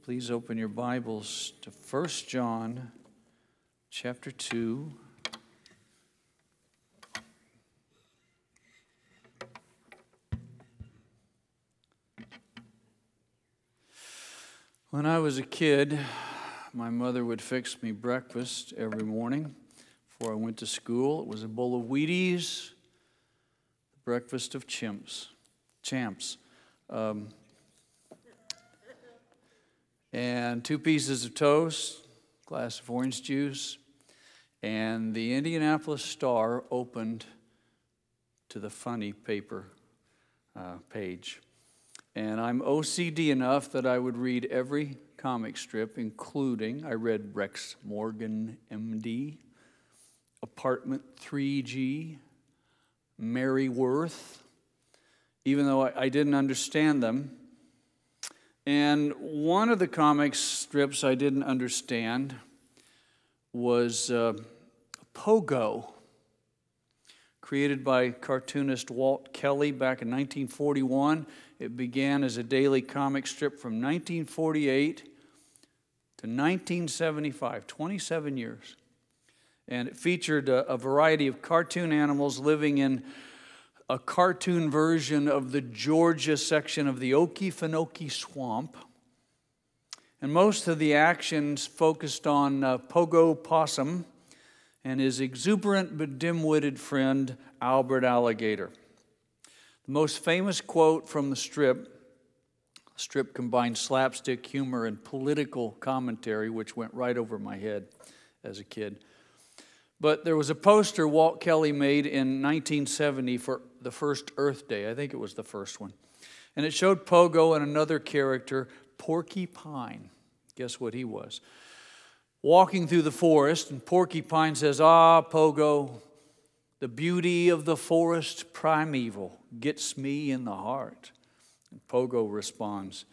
Please open your Bibles to 1 John chapter 2. When I was a kid, my mother would fix me breakfast every morning before I went to school. It was a bowl of Wheaties, the breakfast of champs. And 2 pieces of toast, glass of orange juice, and the Indianapolis Star opened to the funny paper page. And I'm OCD enough that I would read every comic strip, including, I read Rex Morgan, MD, Apartment 3G, Mary Worth, even though I didn't understand them. And one of the comic strips I didn't understand was Pogo, created by cartoonist Walt Kelly back in 1941. It began as a daily comic strip from 1948 to 1975, 27 years. And it featured a variety of cartoon animals living in a cartoon version of the Georgia section of the Okefenokee Swamp. And most of the actions focused on Pogo Possum and his exuberant but dim-witted friend, Albert Alligator. The most famous quote from the strip combined slapstick humor and political commentary, which went right over my head as a kid. But there was a poster Walt Kelly made in 1970 for the first Earth Day. I think it was the first one. And it showed Pogo and another character, Porcupine. Guess what he was? Walking through the forest, and Porcupine says, "Ah, Pogo, the beauty of the forest primeval gets me in the heart." And Pogo responds,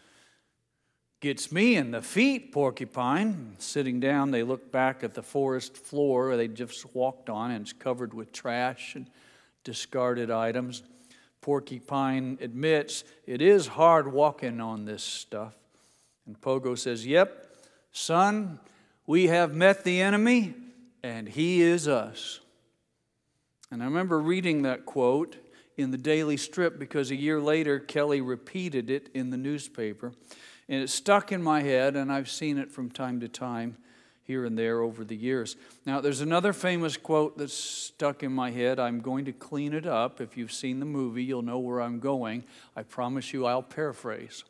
"Gets me in the feet, Porcupine." Sitting down, they look back at the forest floor they just walked on, and it's covered with trash and discarded items. Porcupine admits, "It is hard walking on this stuff." And Pogo says, "Yep, son, we have met the enemy, and he is us." And I remember reading that quote in the Daily Strip because a year later, Kelly repeated it in the newspaper. And it stuck in my head, and I've seen it from time to time here and there over the years. Now, there's another famous quote that's stuck in my head. I'm going to clean it up. If you've seen the movie, you'll know where I'm going. I promise you I'll paraphrase.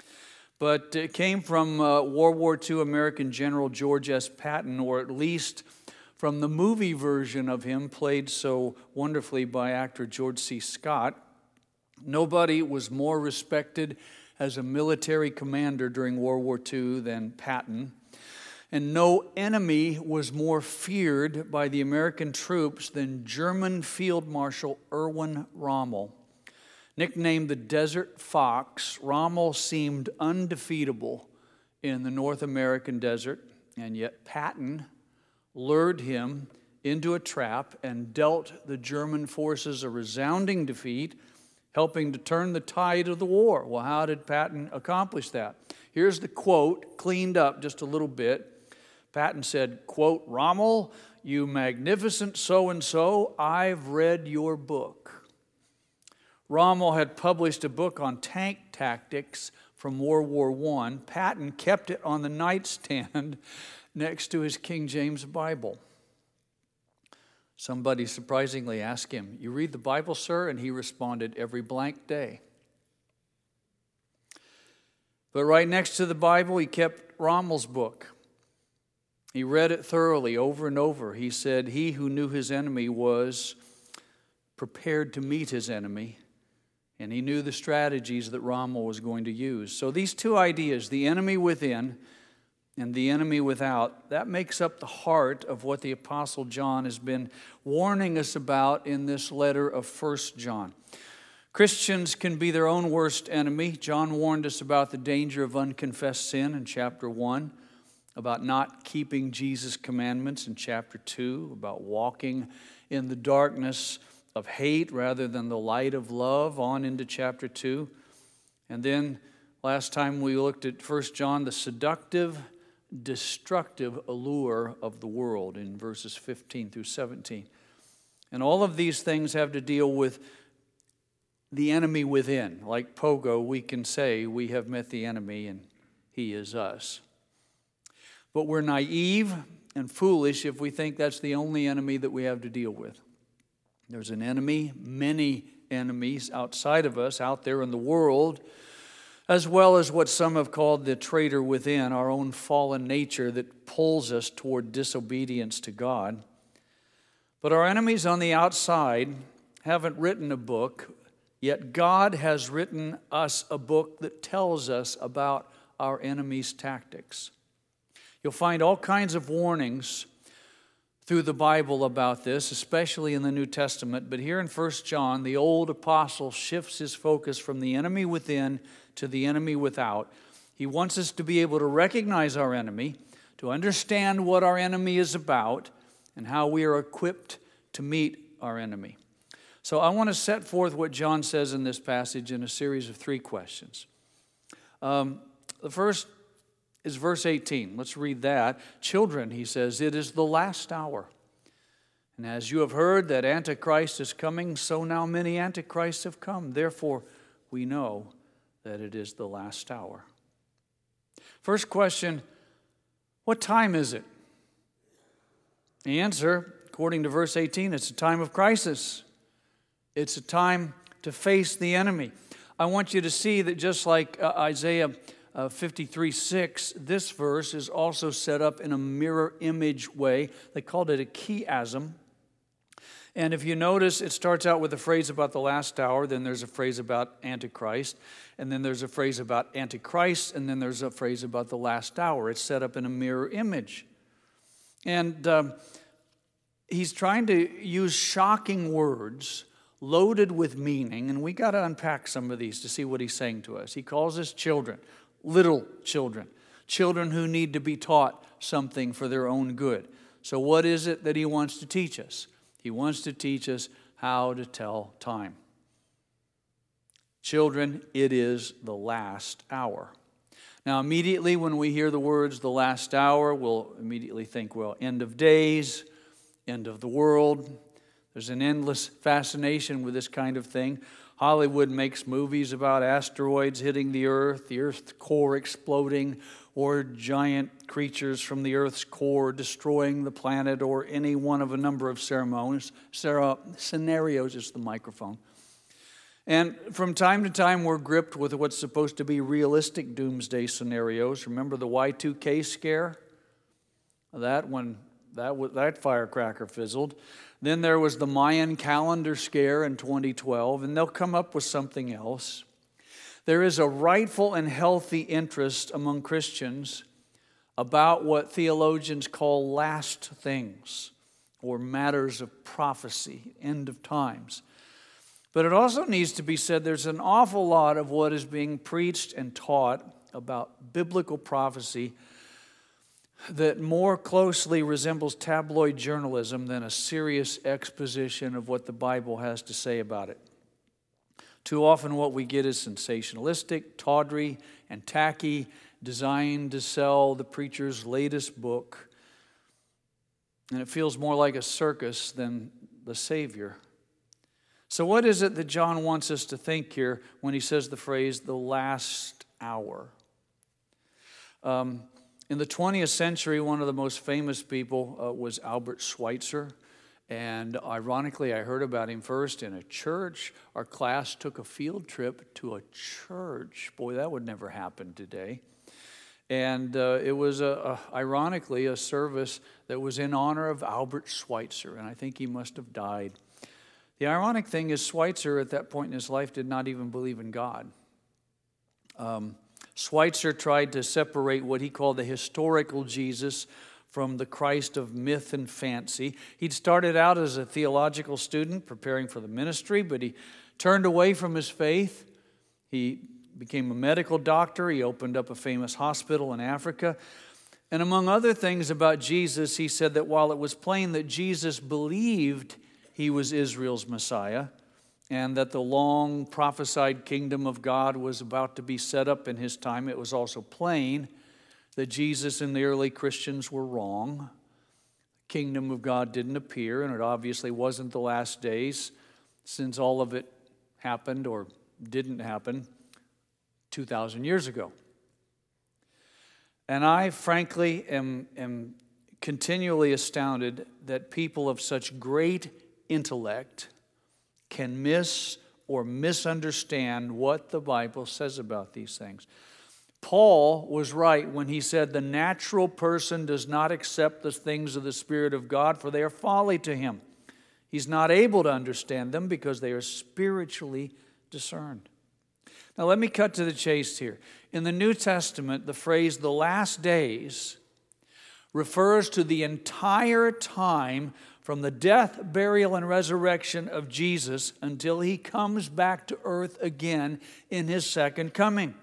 But it came from World War II American General George S. Patton, or at least from the movie version of him played so wonderfully by actor George C. Scott. Nobody was more respected as a military commander during World War II than Patton. And no enemy was more feared by the American troops than German Field Marshal Erwin Rommel. Nicknamed the Desert Fox, Rommel seemed undefeatable in the North American desert, and yet Patton lured him into a trap and dealt the German forces a resounding defeat, helping to turn the tide of the war. Well, how did Patton accomplish that? Here's the quote, cleaned up just a little bit. Patton said, quote, "Rommel, you magnificent so-and-so, I've read your book." Rommel had published a book on tank tactics from World War I. Patton kept it on the nightstand next to his King James Bible. Somebody surprisingly asked him, "You read the Bible, sir?" And he responded, "Every blank day." But right next to the Bible, he kept Rommel's book. He read it thoroughly over and over. He said he who knew his enemy was prepared to meet his enemy, and he knew the strategies that Rommel was going to use. So these two ideas, the enemy within and the enemy without, that makes up the heart of what the Apostle John has been warning us about in this letter of 1 John. Christians can be their own worst enemy. John warned us about the danger of unconfessed sin in chapter 1, about not keeping Jesus' commandments in chapter 2, about walking in the darkness of hate rather than the light of love on into chapter 2. And then Last time we looked at 1 John, the seductive, destructive allure of the world in verses 15 through 17. And all of these things have to deal with the enemy within. Like Pogo, we can say we have met the enemy and he is us. But we're naive and foolish if we think that's the only enemy that we have to deal with. There's an enemy, many enemies outside of us, out there in the world, as well as what some have called the traitor within, our own fallen nature that pulls us toward disobedience to God. But our enemies on the outside haven't written a book, yet God has written us a book that tells us about our enemy's tactics. You'll find all kinds of warnings through the Bible about this, especially in the New Testament. But here in 1 John, the old apostle shifts his focus from the enemy within to the enemy without. He wants us to be able to recognize our enemy, to understand what our enemy is about, and how we are equipped to meet our enemy. So I want to set forth what John says in this passage in a series of 3 questions. The first is verse 18. Let's read that. Children, he says, it is the last hour. And as you have heard that Antichrist is coming, so now many Antichrists have come. Therefore, we know that it is the last hour. First question, what time is it? The answer, according to verse 18, it's a time of crisis. It's a time to face the enemy. I want you to see that just like Isaiah 53:6, this verse is also set up in a mirror image way. They called it a chiasm. And if you notice, it starts out with a phrase about the last hour, then there's a phrase about Antichrist, and then there's a phrase about Antichrist, and then there's a phrase about the last hour. It's set up in a mirror image. And he's trying to use shocking words loaded with meaning, and we got to unpack some of these to see what he's saying to us. He calls us children. Little children, children who need to be taught something for their own good. So what is it that he wants to teach us? He wants to teach us how to tell time. Children, it is the last hour. Now, immediately when we hear the words the last hour, we'll immediately think, well, end of days, end of the world. There's an endless fascination with this kind of thing. Hollywood makes movies about asteroids hitting the Earth's core exploding, or giant creatures from the Earth's core destroying the planet, or any one of a number of scenarios. It's the microphone. And from time to time, we're gripped with what's supposed to be realistic doomsday scenarios. Remember the Y2K scare? That firecracker fizzled. Then there was the Mayan calendar scare in 2012, and they'll come up with something else. There is a rightful and healthy interest among Christians about what theologians call last things, or matters of prophecy, end of times. But it also needs to be said there's an awful lot of what is being preached and taught about biblical prophecy that more closely resembles tabloid journalism than a serious exposition of what the Bible has to say about it. Too often what we get is sensationalistic, tawdry, and tacky, designed to sell the preacher's latest book. And it feels more like a circus than the Savior. So what is it that John wants us to think here when he says the phrase, the last hour? In the 20th century, one of the most famous people was Albert Schweitzer. And ironically, I heard about him first in a church. Our class took a field trip to a church. Boy, that would never happen today. And it was, ironically, a service that was in honor of Albert Schweitzer. And I think he must have died. The ironic thing is Schweitzer, at that point in his life, did not even believe in God. Schweitzer tried to separate what he called the historical Jesus from the Christ of myth and fancy. He'd started out as a theological student preparing for the ministry, but he turned away from his faith. He became a medical doctor. He opened up a famous hospital in Africa. And among other things about Jesus, he said that while it was plain that Jesus believed he was Israel's Messiah, and that the long prophesied kingdom of God was about to be set up in his time, it was also plain that Jesus and the early Christians were wrong. The kingdom of God didn't appear, and it obviously wasn't the last days, since all of it happened or didn't happen 2,000 years ago. And I frankly am continually astounded that people of such great intellect can miss or misunderstand what the Bible says about these things. Paul was right when he said the natural person does not accept the things of the Spirit of God, for they are folly to him. He's not able to understand them because they are spiritually discerned. Now let me cut to the chase here. In the New Testament, the phrase the last days refers to the entire time from the death, burial, and resurrection of Jesus until he comes back to earth again in his second coming.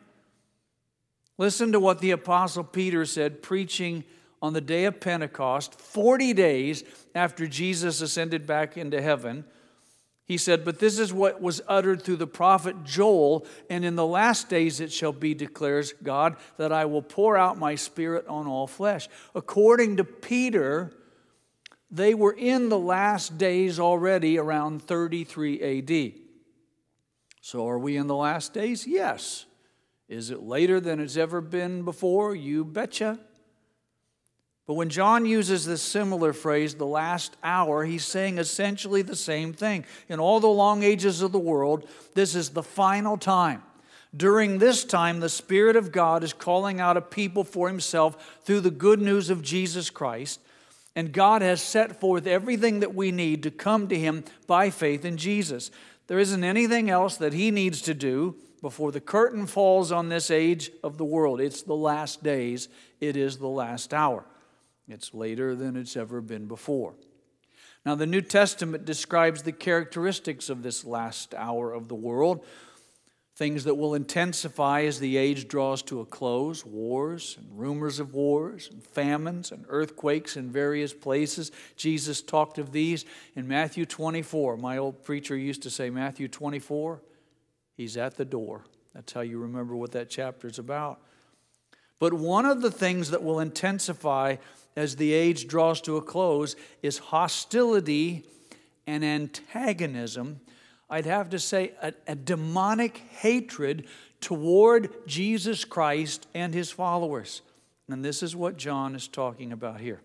Listen to what the Apostle Peter said, preaching on the day of Pentecost, 40 days after Jesus ascended back into heaven. He said, "But this is what was uttered through the prophet Joel, and in the last days it shall be, declares God, that I will pour out my Spirit on all flesh." According to Peter, they were in the last days already around 33 AD. So are we in the last days? Yes. Is it later than it's ever been before? You betcha. But when John uses this similar phrase, the last hour, he's saying essentially the same thing. In all the long ages of the world, this is the final time. During this time, the Spirit of God is calling out a people for himself through the good news of Jesus Christ. And God has set forth everything that we need to come to him by faith in Jesus. There isn't anything else that he needs to do before the curtain falls on this age of the world. It's the last days. It is the last hour. It's later than it's ever been before. Now, the New Testament describes the characteristics of this last hour of the world, things that will intensify as the age draws to a close: wars and rumors of wars and famines and earthquakes in various places. Jesus talked of these in Matthew 24. My old preacher used to say, Matthew 24, he's at the door. That's how you remember what that chapter is about. But one of the things that will intensify as the age draws to a close is hostility and antagonism. I'd have to say a demonic hatred toward Jesus Christ and his followers. And this is what John is talking about here.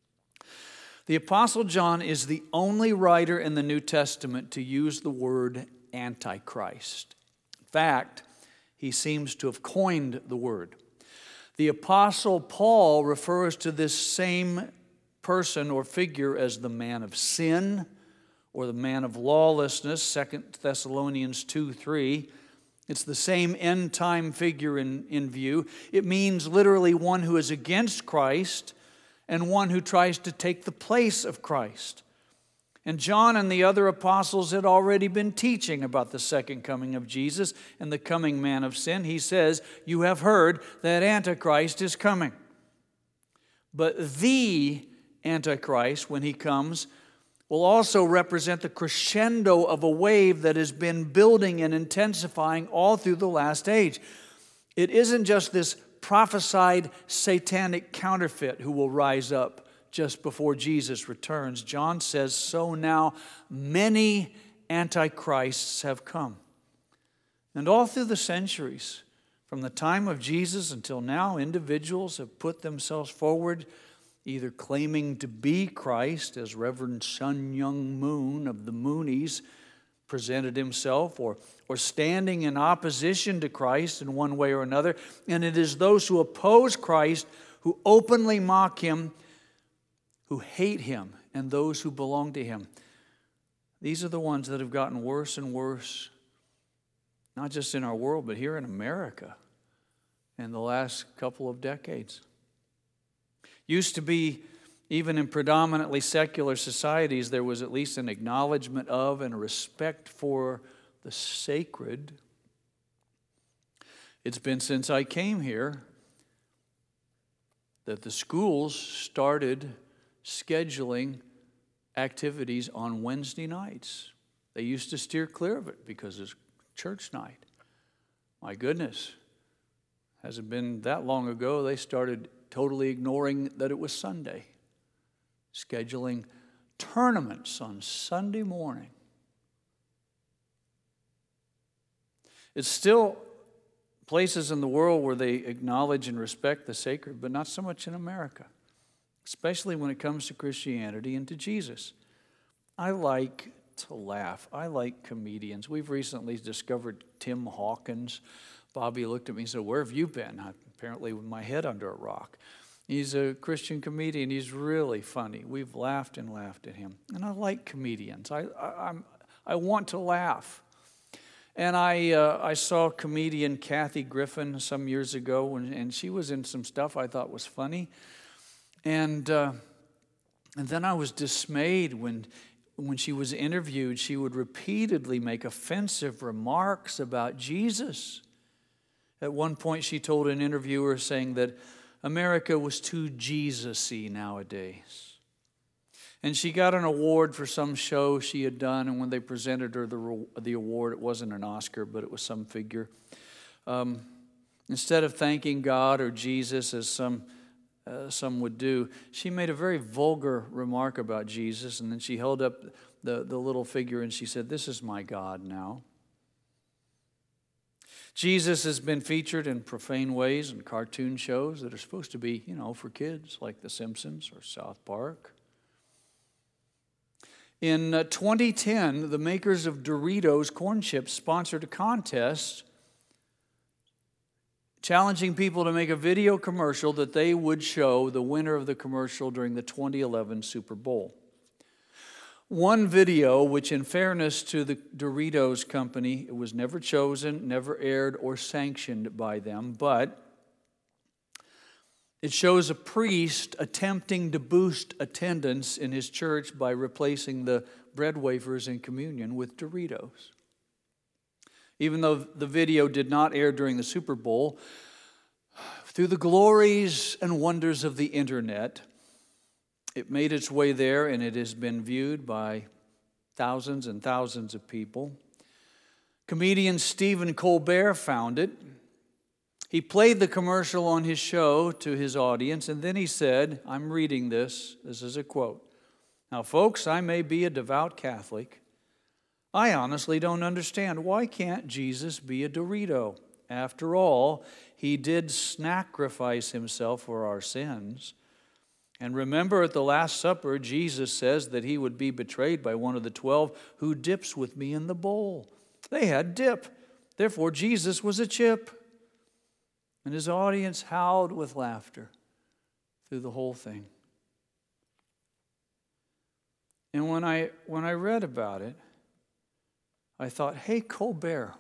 The Apostle John is the only writer in the New Testament to use the word Antichrist. In fact, he seems to have coined the word. The Apostle Paul refers to this same person or figure as the man of sin or the man of lawlessness, 2 Thessalonians 2:3. It's the same end-time figure in view. It means literally one who is against Christ and one who tries to take the place of Christ. And John and the other apostles had already been teaching about the second coming of Jesus and the coming man of sin. He says, you have heard that Antichrist is coming. But the Antichrist, when he comes, will also represent the crescendo of a wave that has been building and intensifying all through the last age. It isn't just this prophesied satanic counterfeit who will rise up just before Jesus returns. John says, so now many antichrists have come. And all through the centuries, from the time of Jesus until now, individuals have put themselves forward, either claiming to be Christ, as Reverend Sun Myung Moon of the Moonies presented himself, or standing in opposition to Christ in one way or another. And it is those who oppose Christ, who openly mock him, who hate him, and those who belong to him. These are the ones that have gotten worse and worse, not just in our world, but here in America in the last couple of decades. Used to be, even in predominantly secular societies, there was at least an acknowledgement of and a respect for the sacred. It's been since I came here that the schools started scheduling activities on Wednesday nights. They used to steer clear of it because it's church night. My goodness, hasn't been that long ago, they started totally ignoring that it was Sunday, scheduling tournaments on Sunday morning. It's still places in the world where they acknowledge and respect the sacred, but not so much in America, especially when it comes to Christianity and to Jesus. I like to laugh. I like comedians. We've recently discovered Tim Hawkins. Bobby looked at me and said, "Where have you been?" Apparently with my head under a rock. He's a Christian comedian. He's really funny. We've laughed and laughed at him. And I like comedians. I want to laugh. And I saw comedian Kathy Griffin some years ago, and she was in some stuff I thought was funny. And then I was dismayed when she was interviewed, she would repeatedly make offensive remarks about Jesus. At one point, she told an interviewer saying that America was too Jesus-y nowadays. And she got an award for some show she had done, and when they presented her the award, it wasn't an Oscar, but it was some figure. Instead of thanking God or Jesus as some would do, she made a very vulgar remark about Jesus, and then she held up the little figure and she said, "This is my God now." Jesus has been featured in profane ways in cartoon shows that are supposed to be, for kids, like The Simpsons or South Park. In 2010, the makers of Doritos corn chips sponsored a contest challenging people to make a video commercial that they would show the winner of the commercial during the 2011 Super Bowl. One video, which in fairness to the Doritos company, it was never chosen, never aired, or sanctioned by them, but it shows a priest attempting to boost attendance in his church by replacing the bread wafers in communion with Doritos. Even though the video did not air during the Super Bowl, through the glories and wonders of the internet, it made its way there, and it has been viewed by thousands and thousands of people. Comedian Stephen Colbert found it. He played the commercial on his show to his audience, and then he said, I'm reading this is a quote. "Now, folks, I may be a devout Catholic. I honestly don't understand. Why can't Jesus be a Dorito? After all, he did sacrifice himself for our sins. And remember at the Last Supper, Jesus says that he would be betrayed by one of the 12 who dips with me in the bowl. They had dip. Therefore, Jesus was a chip." And his audience howled with laughter through the whole thing. And when I read about it, I thought, hey, Colbert,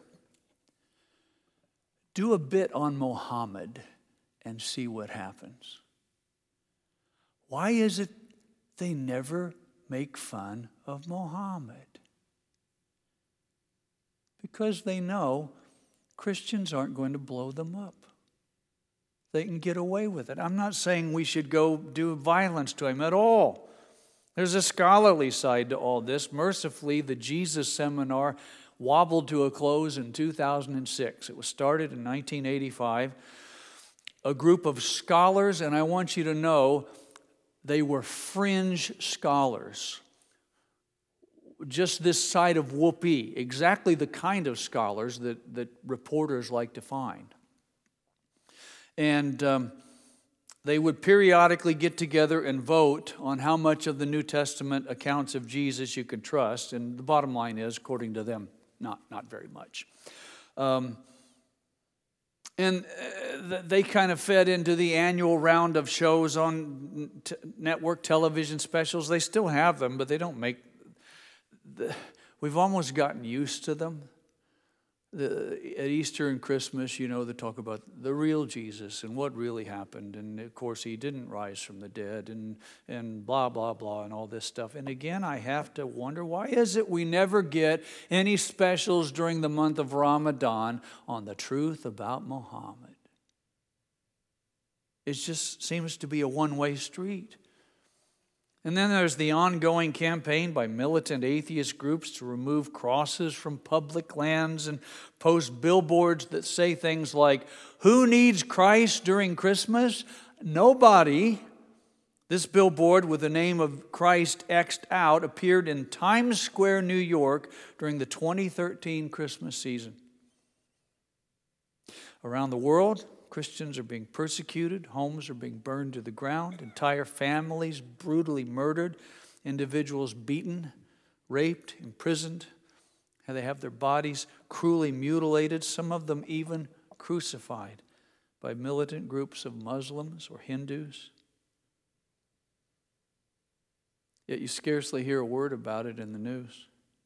do a bit on Muhammad and see what happens. Why is it they never make fun of Muhammad? Because they know Christians aren't going to blow them up. They can get away with it. I'm not saying we should go do violence to him at all. There's a scholarly side to all this. Mercifully, the Jesus Seminar wobbled to a close in 2006. It was started in 1985. A group of scholars, and I want you to know, they were fringe scholars. Just this side of whoopee, exactly the kind of scholars that reporters like to find. And they would periodically get together and vote on how much of the New Testament accounts of Jesus you could trust. And the bottom line is, according to them, not very much. And they kind of fed into the annual round of shows on network television specials. They still have them, but they don't make... We've almost gotten used to them. At Easter and Christmas, they talk about the real Jesus and what really happened. And, of course, he didn't rise from the dead and blah, blah, blah, and all this stuff. And, again, I have to wonder, why is it we never get any specials during the month of Ramadan on the truth about Muhammad? It just seems to be a one-way street. And then there's the ongoing campaign by militant atheist groups to remove crosses from public lands and post billboards that say things like, "Who needs Christ during Christmas? Nobody." This billboard with the name of Christ X'd out appeared in Times Square, New York during the 2013 Christmas season. Around the world, Christians are being persecuted, homes are being burned to the ground, entire families brutally murdered, individuals beaten, raped, imprisoned, and they have their bodies cruelly mutilated, some of them even crucified by militant groups of Muslims or Hindus. Yet you scarcely hear a word about it in the news.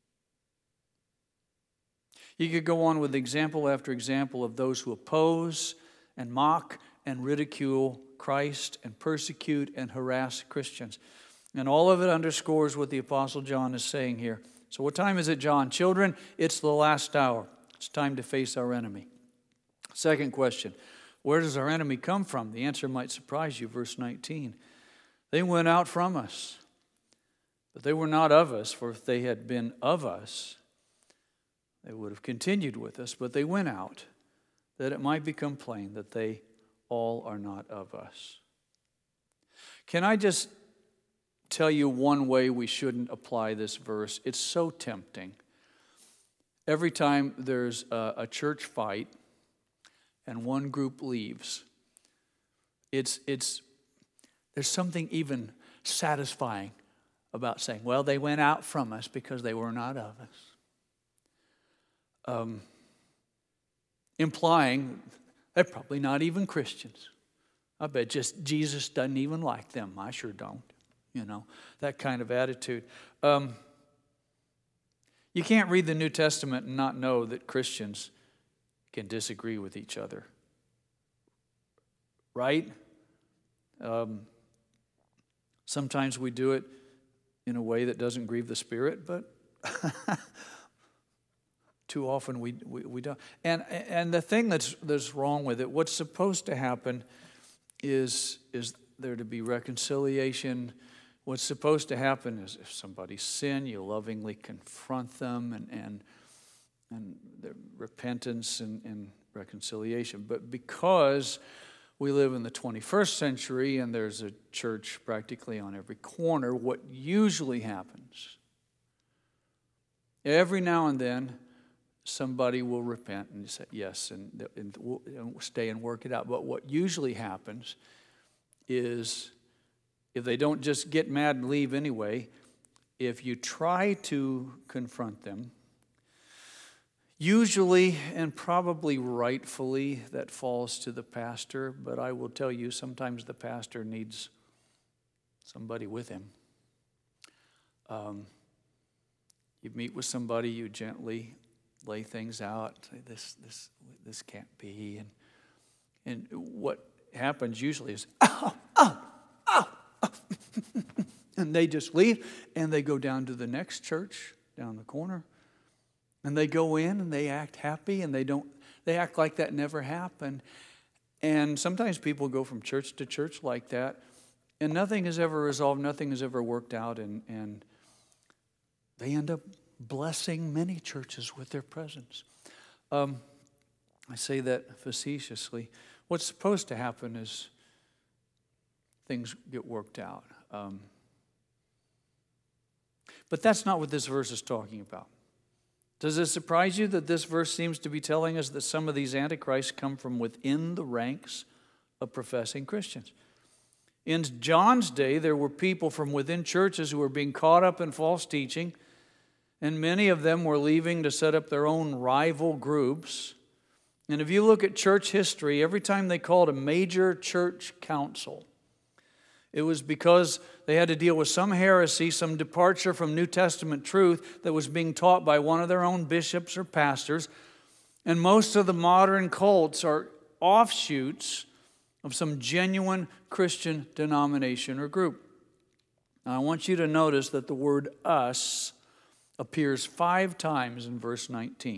You could go on with example after example of those who oppose and mock and ridicule Christ and persecute and harass Christians. And all of it underscores what the Apostle John is saying here. So what time is it, John? Children, it's the last hour. It's time to face our enemy. Second question, where does our enemy come from? The answer might surprise you, verse 19. They went out from us, but they were not of us, for if they had been of us, they would have continued with us, but they went out, that it might become plain that they all are not of us. Can I just tell you one way we shouldn't apply this verse? It's so tempting. Every time there's a church fight and one group leaves, there's something even satisfying about saying, well, they went out from us because they were not of us. Implying they're probably not even Christians. I bet just Jesus doesn't even like them. I sure don't. That kind of attitude. You can't read the New Testament and not know that Christians can disagree with each other. Right? Sometimes we do it in a way that doesn't grieve the Spirit, but too often we don't. And the thing that's wrong with it, what's supposed to happen is there to be reconciliation. What's supposed to happen is if somebody sin, you lovingly confront them and their repentance and reconciliation. But because we live in the 21st century and there's a church practically on every corner, what usually happens, every now and then, somebody will repent and say yes, and we'll stay and work it out. But what usually happens is if they don't just get mad and leave anyway, if you try to confront them, usually and probably rightfully that falls to the pastor, but I will tell you sometimes the pastor needs somebody with him. You meet with somebody, you gently lay things out, say this can't be, and what happens usually is and they just leave and they go down to the next church down the corner and they go in and they act happy and they act like that never happened. And sometimes people go from church to church like that and nothing is ever resolved, nothing is ever worked out, and they end up blessing many churches with their presence. I say that facetiously. What's supposed to happen is things get worked out. But that's not what this verse is talking about. Does it surprise you that this verse seems to be telling us that some of these antichrists come from within the ranks of professing Christians? In John's day, there were people from within churches who were being caught up in false teaching, and many of them were leaving to set up their own rival groups. And if you look at church history, every time they called a major church council, it was because they had to deal with some heresy, some departure from New Testament truth that was being taught by one of their own bishops or pastors. And most of the modern cults are offshoots of some genuine Christian denomination or group. Now, I want you to notice that the word us appears 5 times in verse 19.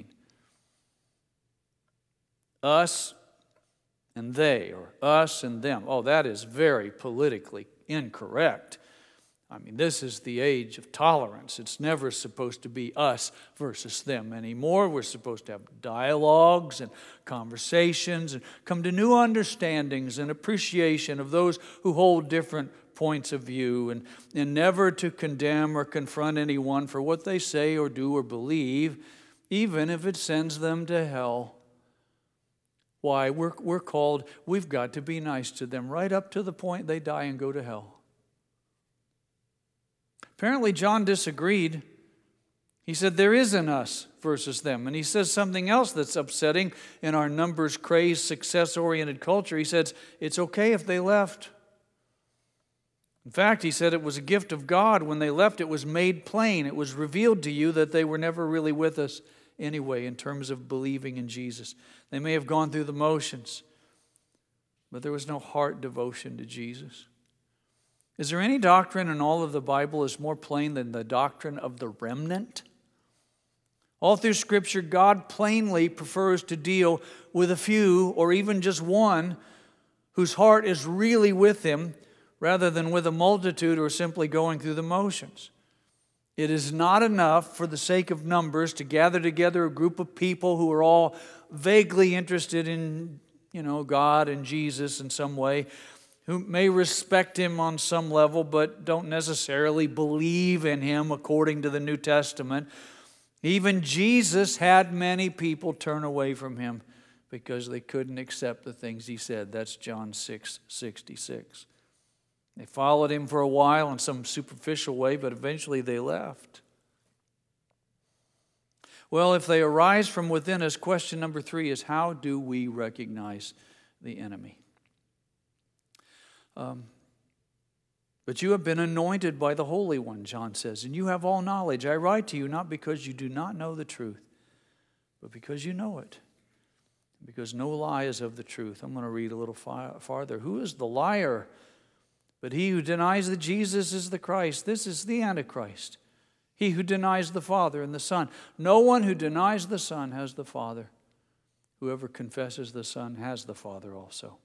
Us and they, or us and them. Oh, that is very politically incorrect. I mean, this is the age of tolerance. It's never supposed to be us versus them anymore. We're supposed to have dialogues and conversations and come to new understandings and appreciation of those who hold different points of view, and never to condemn or confront anyone for what they say or do or believe, even if it sends them to hell. Why? We're called, we've got to be nice to them right up to the point they die and go to hell. Apparently, John disagreed. He said there is an us versus them. And he says something else that's upsetting in our numbers-crazed, success-oriented culture. He says, it's okay if they left. In fact, he said it was a gift of God. When they left, it was made plain. It was revealed to you that they were never really with us anyway in terms of believing in Jesus. They may have gone through the motions, but there was no heart devotion to Jesus. Is there any doctrine in all of the Bible is more plain than the doctrine of the remnant? All through Scripture, God plainly prefers to deal with a few or even just one whose heart is really with Him rather than with a multitude who are simply going through the motions. It is not enough for the sake of numbers to gather together a group of people who are all vaguely interested in, God and Jesus in some way, who may respect Him on some level, but don't necessarily believe in Him according to the New Testament. Even Jesus had many people turn away from Him because they couldn't accept the things He said. That's John 6:66. They followed Him for a while in some superficial way, but eventually they left. Well, if they arise from within us, question number 3 is, how do we recognize the enemy? But you have been anointed by the Holy One, John says, and you have all knowledge. I write to you not because you do not know the truth, but because you know it. Because no lie is of the truth. I'm going to read a little farther. Who is the liar? But he who denies that Jesus is the Christ. This is the Antichrist. He who denies the Father and the Son. No one who denies the Son has the Father. Whoever confesses the Son has the Father also.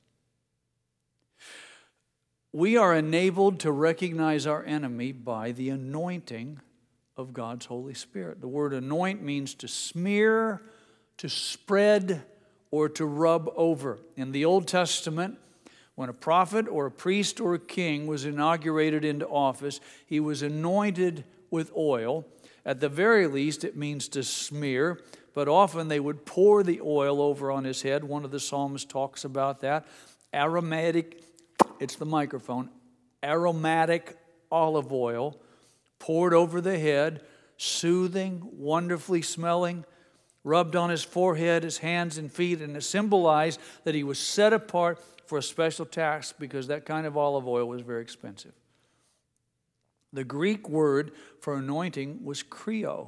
We are enabled to recognize our enemy by the anointing of God's Holy Spirit. The word anoint means to smear, to spread, or to rub over. In the Old Testament, when a prophet or a priest or a king was inaugurated into office, he was anointed with oil. At the very least, it means to smear, but often they would pour the oil over on his head. One of the Psalms talks about that. It's the microphone. Aromatic olive oil poured over the head, soothing, wonderfully smelling, rubbed on his forehead, his hands and feet, and it symbolized that he was set apart for a special task because that kind of olive oil was very expensive. The Greek word for anointing was kreo.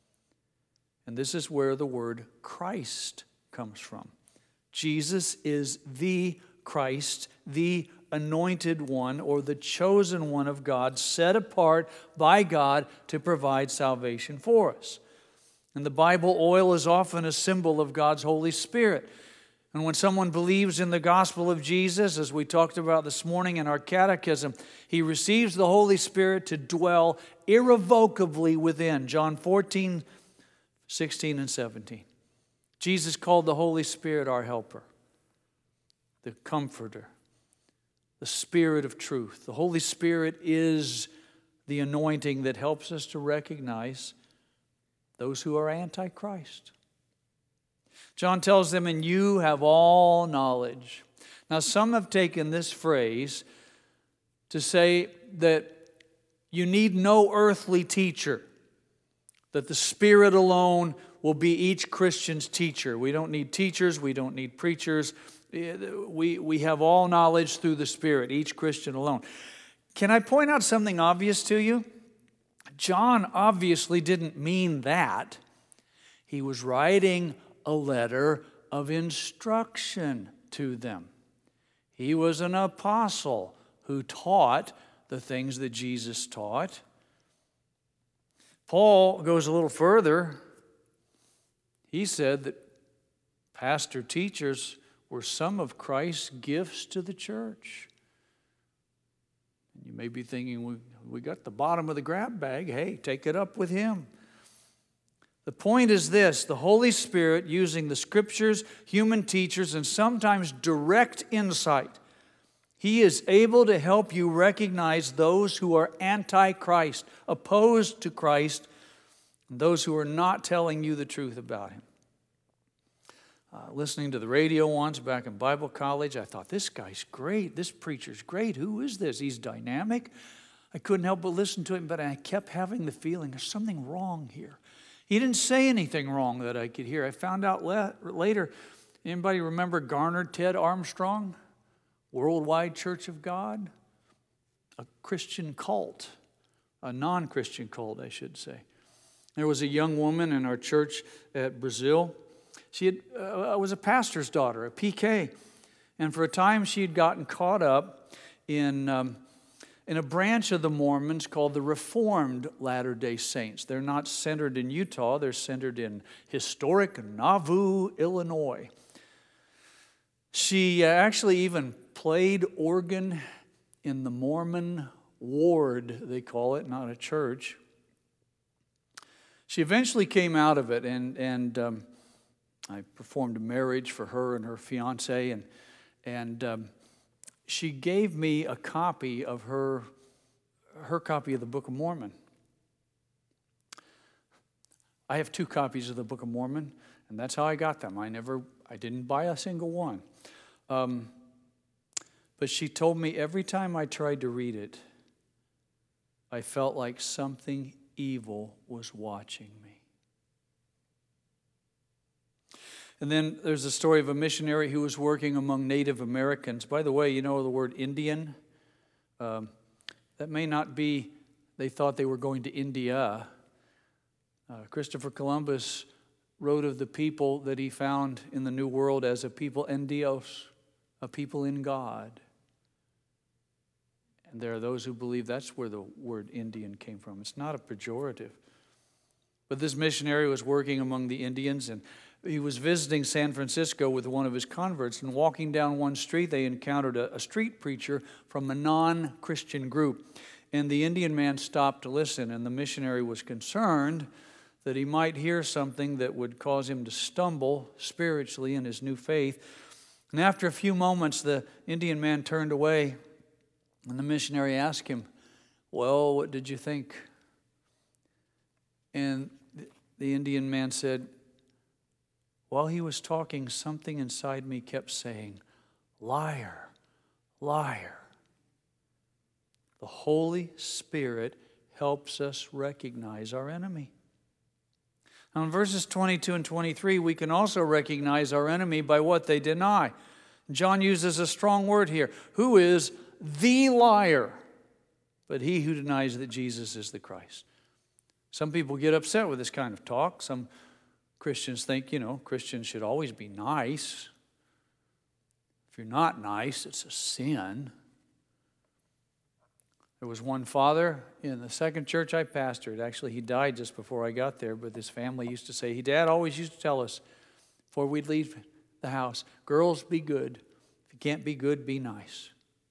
And this is where the word Christ comes from. Jesus is the Christ, the anointed one or the chosen one of God, set apart by God to provide salvation for us. In the Bible, oil is often a symbol of God's Holy Spirit. And when someone believes in the gospel of Jesus, as we talked about this morning in our catechism, he receives the Holy Spirit to dwell irrevocably within. John 14, 16, and 17. Jesus called the Holy Spirit our helper, the comforter, the Spirit of truth. The Holy Spirit is the anointing that helps us to recognize those who are anti-Christ. John tells them, and you have all knowledge. Now, some have taken this phrase to say that you need no earthly teacher, that the Spirit alone will be each Christian's teacher. We don't need teachers, we don't need preachers. We have all knowledge through the Spirit, each Christian alone. Can I point out something obvious to you? John obviously didn't mean that. He was writing a letter of instruction to them. He was an apostle who taught the things that Jesus taught. Paul goes a little further. He said that pastor teachers were some of Christ's gifts to the church. You may be thinking, we got the bottom of the grab bag. Hey, take it up with him. The point is this: the Holy Spirit, using the Scriptures, human teachers, and sometimes direct insight, He is able to help you recognize those who are anti-Christ, opposed to Christ, and those who are not telling you the truth about Him. Listening to the radio once back in Bible college, I thought, this guy's great. This preacher's great. Who is this? He's dynamic. I couldn't help but listen to him, but I kept having the feeling there's something wrong here. He didn't say anything wrong that I could hear. I found out later. Anybody remember Garner Ted Armstrong? Worldwide Church of God? A Christian cult. A non-Christian cult, I should say. There was a young woman in our church at Brazil. She was a pastor's daughter, a PK. And for a time she had gotten caught up in a branch of the Mormons called the Reformed Latter-day Saints. They're not centered in Utah. They're centered in historic Nauvoo, Illinois. She actually even played organ in the Mormon ward, they call it, not a church. She eventually came out of it, and I performed a marriage for her and her fiance, and she gave me a copy of her copy of the Book of Mormon. I have 2 copies of the Book of Mormon, and that's how I got them. I didn't buy a single one. But she told me every time I tried to read it, I felt like something evil was watching me. And then there's the story of a missionary who was working among Native Americans. By the way, you know the word Indian? That may not be, they thought they were going to India. Christopher Columbus wrote of the people that he found in the New World as a people en Dios, a people in God. And there are those who believe that's where the word Indian came from. It's not a pejorative. But this missionary was working among the Indians, and he was visiting San Francisco with one of his converts, and walking down one street, they encountered a street preacher from a non-Christian group. And the Indian man stopped to listen, and the missionary was concerned that he might hear something that would cause him to stumble spiritually in his new faith. And after a few moments, the Indian man turned away, and the missionary asked him, "Well, what did you think?" And the Indian man said, "While he was talking, something inside me kept saying, 'Liar, liar.'" The Holy Spirit helps us recognize our enemy. Now in verses 22 and 23, we can also recognize our enemy by what they deny. John uses a strong word here. Who is the liar? But he who denies that Jesus is the Christ. Some people get upset with this kind of talk. Some Christians think, Christians should always be nice. If you're not nice, it's a sin. There was one father in the second church I pastored. Actually, he died just before I got there, but his family used to say, Dad always used to tell us before we'd leave the house, girls, be good. If you can't be good, be nice.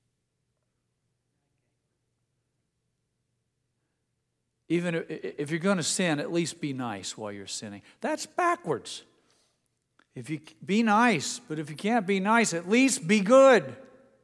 Even if you're going to sin, at least be nice while you're sinning. That's backwards. If you be nice, but if you can't be nice, at least be good.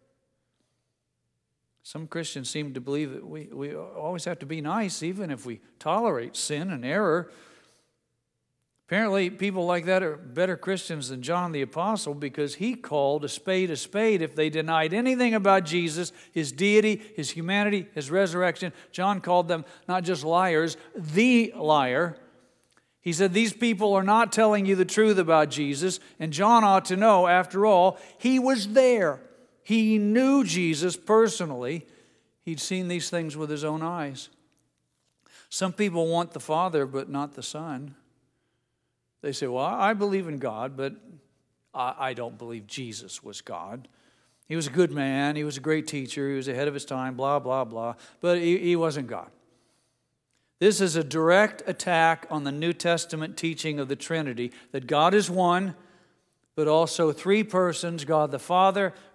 Some Christians seem to believe that we always have to be nice, even if we tolerate sin and error. Apparently, people like that are better Christians than John the Apostle, because he called a spade if they denied anything about Jesus, his deity, his humanity, his resurrection. John called them not just liars, the liar. He said, these people are not telling you the truth about Jesus, and John ought to know, after all, he was there. He knew Jesus personally. He'd seen these things with his own eyes. Some people want the Father, but not the Son. They say, well, I believe in God, but I don't believe Jesus was God. He was a good man. He was a great teacher. He was ahead of his time, blah, blah, blah. But he wasn't God. This is a direct attack on the New Testament teaching of the Trinity, that God is one, but also 3 persons, God the Father,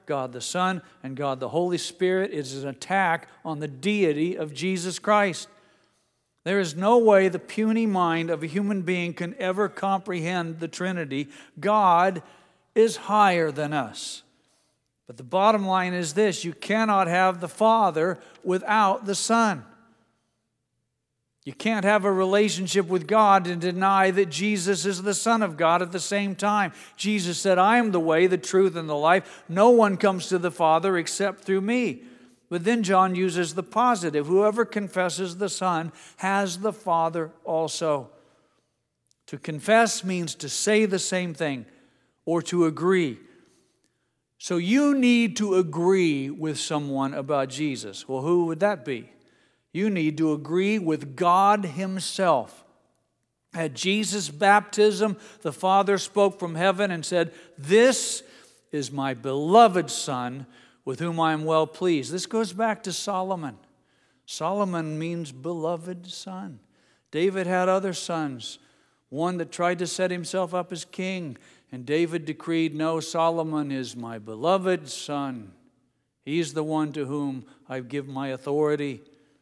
God the Son, and God the Holy Spirit. It is an attack on the deity of Jesus Christ. There is no way the puny mind of a human being can ever comprehend the Trinity. God is higher than us. But the bottom line is this: you cannot have the Father without the Son. You can't have a relationship with God and deny that Jesus is the Son of God at the same time. Jesus said, I am the way, the truth, and the life. No one comes to the Father except through me. But then John uses the positive. Whoever confesses the Son has the Father also. To confess means to say the same thing or to agree. So you need to agree with someone about Jesus. Well, who would that be? You need to agree with God Himself. At Jesus' baptism, the Father spoke from heaven and said, "This is my beloved Son, with whom I am well pleased." This goes back to Solomon. Solomon means beloved son. David had other sons, one that tried to set himself up as king, and David decreed, "No, Solomon is my beloved son. He's the one to whom I give my authority."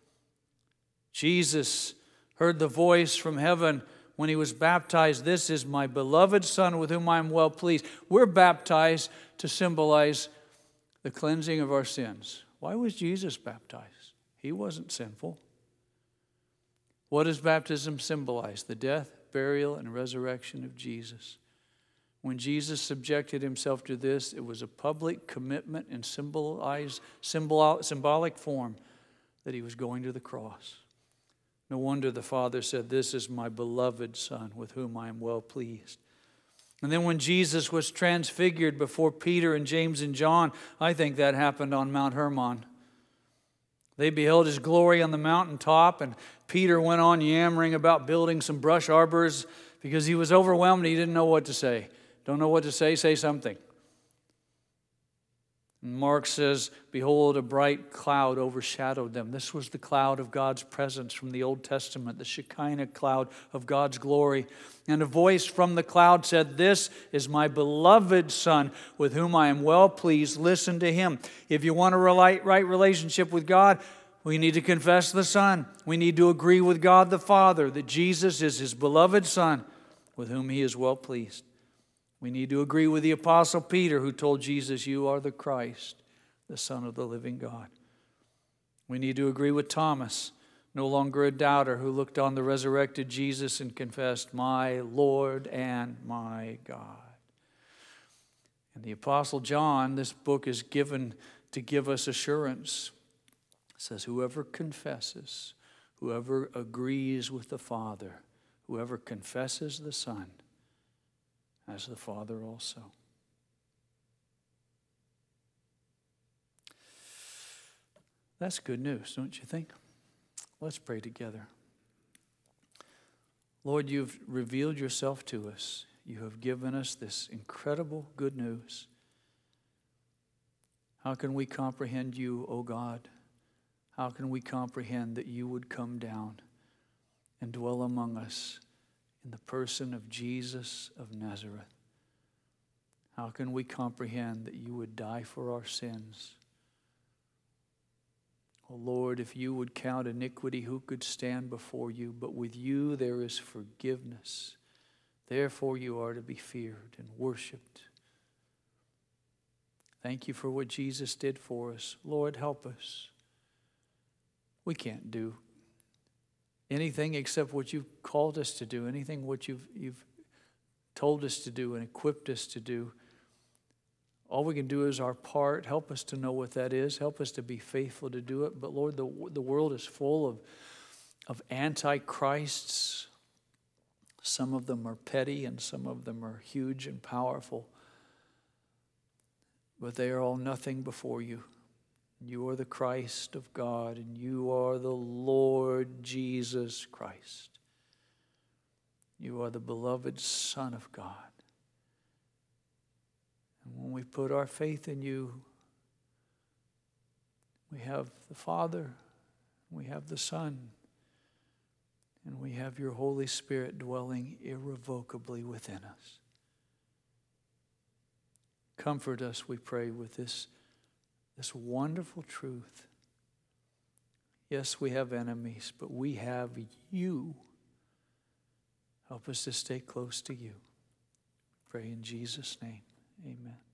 Jesus heard the voice from heaven when He was baptized, "This is my beloved Son with whom I am well pleased." We're baptized to symbolize the cleansing of our sins. Why was Jesus baptized? He wasn't sinful. What does baptism symbolize? The death, burial, and resurrection of Jesus. When Jesus subjected Himself to this, it was a public commitment in symbolic form that He was going to the cross. No wonder the Father said, "This is my beloved Son, with whom I am well pleased." And then when Jesus was transfigured before Peter and James and John, I think that happened on Mount Hermon. They beheld His glory on the mountaintop, and Peter went on yammering about building some brush arbors because he was overwhelmed and he didn't know what to say. Don't know what to say? Say something. And Mark says, "Behold, a bright cloud overshadowed them." This was the cloud of God's presence from the Old Testament, the Shekinah cloud of God's glory. And a voice from the cloud said, "This is my beloved Son, with whom I am well pleased. Listen to Him." If you want a right relationship with God, we need to confess the Son. We need to agree with God the Father that Jesus is His beloved Son, with whom He is well pleased. We need to agree with the Apostle Peter, who told Jesus, "You are the Christ, the Son of the living God." We need to agree with Thomas, no longer a doubter, who looked on the resurrected Jesus and confessed, "My Lord and my God." And the Apostle John, this book is given to give us assurance. It says, whoever confesses, whoever agrees with the Father, whoever confesses the Son, as the Father also. That's good news, don't you think? Let's pray together. Lord, You've revealed Yourself to us. You have given us this incredible good news. How can we comprehend You, O God? How can we comprehend that You would come down and dwell among us in the person of Jesus of Nazareth? How can we comprehend that You would die for our sins? Oh Lord, if You would count iniquity, who could stand before You? But with You there is forgiveness. Therefore You are to be feared and worshiped. Thank You for what Jesus did for us. Lord, help us. We can't do anything except what You've called us to do, anything what you've told us to do and equipped us to do. All we can do is our part. Help us to know what that is. Help us to be faithful to do it. But Lord, the world is full of antichrists. Some of them are petty and some of them are huge and powerful. But they are all nothing before You. You are the Christ of God, and You are the Lord Jesus Christ. You are the beloved Son of God. And when we put our faith in You, we have the Father, we have the Son, and we have Your Holy Spirit dwelling irrevocably within us. Comfort us, we pray, with this wonderful truth. Yes, we have enemies, but we have you. Help us to stay close to you. Pray in Jesus' name. Amen.